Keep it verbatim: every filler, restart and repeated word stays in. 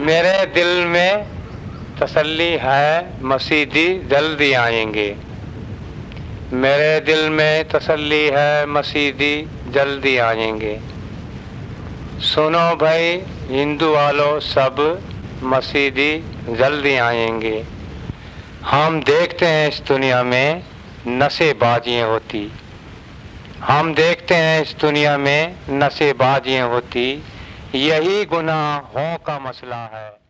मेरे दिल में तसल्ली है, मसीदी जल्दी आएंगे। मेरे दिल में तसल्ली है, मसीदी जल्दी आएंगे। सुनो भाई हिंदू वालों सब, मसीदी जल्दी आएंगे। हम देखते हैं इस दुनिया में नशेबाजियाँ होती, हम देखते हैं इस दुनिया में नशेबाजियाँ होती, यही गुनाहों का मसला है।